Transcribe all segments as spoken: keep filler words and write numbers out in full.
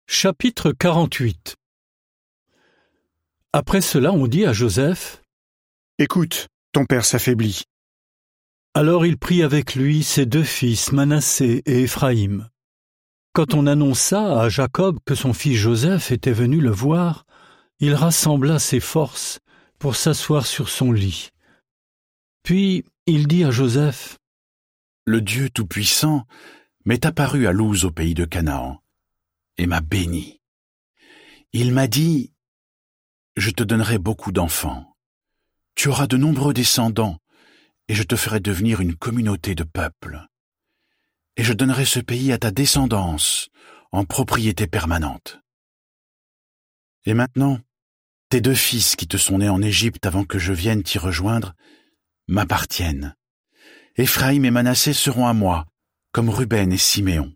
Chapitre quarante-huit. Après cela, on dit à Joseph : « Écoute, ton père s'affaiblit. » Alors il prit avec lui ses deux fils, Manassé et Éphraïm. Quand on annonça à Jacob que son fils Joseph était venu le voir, il rassembla ses forces pour s'asseoir sur son lit. Puis il dit à Joseph : « Le Dieu Tout-Puissant m'est apparu à Luz au pays de Canaan et m'a béni. Il m'a dit : je te donnerai beaucoup d'enfants. Tu auras de nombreux descendants et je te ferai devenir une communauté de peuples. Et je donnerai ce pays à ta descendance en propriété permanente. Et maintenant, tes deux fils qui te sont nés en Égypte avant que je vienne t'y rejoindre m'appartiennent. Éphraïm et Manassé seront à moi, comme Ruben et Siméon.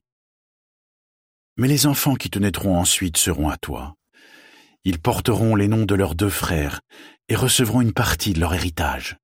Mais les enfants qui te naîtront ensuite seront à toi. Ils porteront les noms de leurs deux frères et recevront une partie de leur héritage.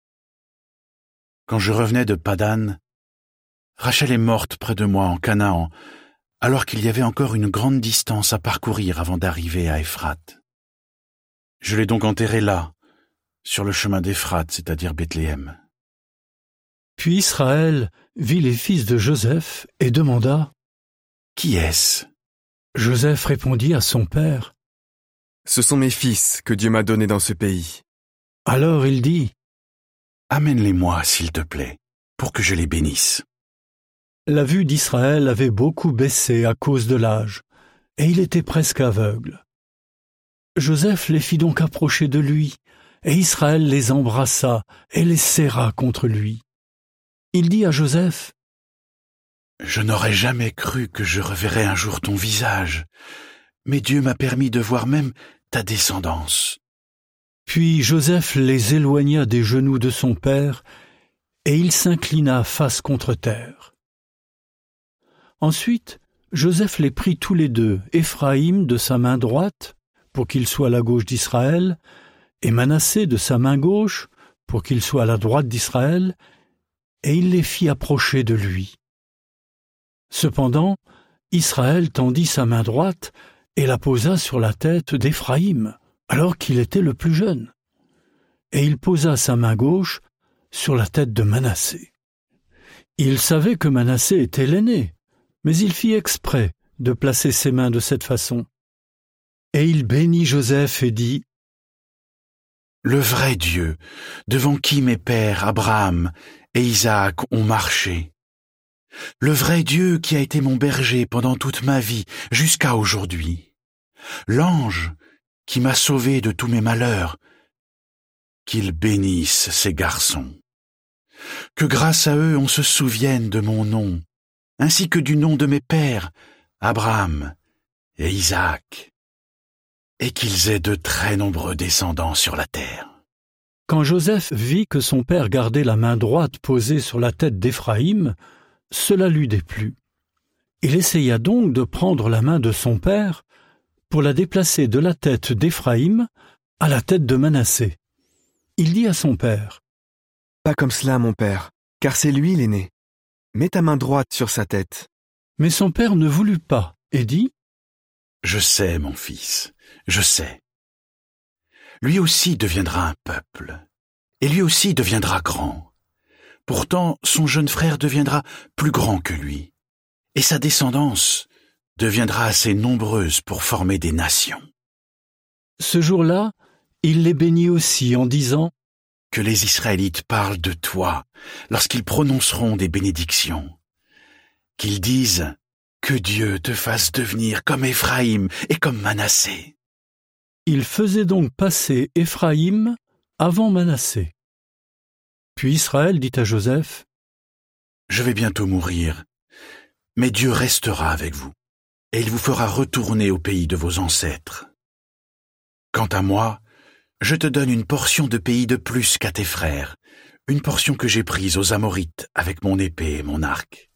Quand je revenais de Padan, Rachel est morte près de moi en Canaan, alors qu'il y avait encore une grande distance à parcourir avant d'arriver à Éphrate. Je l'ai donc enterrée là, sur le chemin d'Éphrate, c'est-à-dire Bethléem. » Puis Israël vit les fils de Joseph et demanda : « Qui est-ce » Joseph répondit à son père : « Ce sont mes fils que Dieu m'a donnés dans ce pays. » Alors il dit : « Amène-les-moi, s'il te plaît, pour que je les bénisse. » La vue d'Israël avait beaucoup baissé à cause de l'âge, et il était presque aveugle. Joseph les fit donc approcher de lui, et Israël les embrassa et les serra contre lui. Il dit à Joseph : « Je n'aurais jamais cru que je reverrais un jour ton visage, mais Dieu m'a permis de voir même ta descendance. » Puis Joseph les éloigna des genoux de son père, et il s'inclina face contre terre. Ensuite, Joseph les prit tous les deux, Éphraïm de sa main droite, pour qu'il soit à la gauche d'Israël, et Manassé de sa main gauche, pour qu'il soit à la droite d'Israël, et il les fit approcher de lui. Cependant, Israël tendit sa main droite et la posa sur la tête d'Éphraïm, alors qu'il était le plus jeune, et il posa sa main gauche sur la tête de Manassé. Il savait que Manassé était l'aîné, mais il fit exprès de placer ses mains de cette façon. Et il bénit Joseph et dit : « Le vrai Dieu, devant qui mes pères Abraham et Isaac ont marché, le vrai Dieu qui a été mon berger pendant toute ma vie jusqu'à aujourd'hui, l'ange qui m'a sauvé de tous mes malheurs, qu'il bénisse ces garçons. Que grâce à eux on se souvienne de mon nom, ainsi que du nom de mes pères, Abraham et Isaac, et qu'ils aient de très nombreux descendants sur la terre. » Quand Joseph vit que son père gardait la main droite posée sur la tête d'Éphraïm, cela lui déplut. Il essaya donc de prendre la main de son père pour la déplacer de la tête d'Éphraïm à la tête de Manassé. Il dit à son père : « Pas comme cela, mon père, car c'est lui l'aîné. Mets ta main droite sur sa tête. » Mais son père ne voulut pas et dit : « Je sais, mon fils, je sais. Lui aussi deviendra un peuple, et lui aussi deviendra grand. Pourtant, son jeune frère deviendra plus grand que lui, et sa descendance deviendra assez nombreuse pour former des nations. » Ce jour-là, il les bénit aussi en disant : « Que les Israélites parlent de toi lorsqu'ils prononceront des bénédictions. Qu'ils disent : que Dieu te fasse devenir comme Éphraïm et comme Manassé. » Il faisait donc passer Éphraïm avant Manassé. Puis Israël dit à Joseph : « Je vais bientôt mourir, mais Dieu restera avec vous, et il vous fera retourner au pays de vos ancêtres. Quant à moi, je te donne une portion de pays de plus qu'à tes frères, une portion que j'ai prise aux Amorites avec mon épée et mon arc.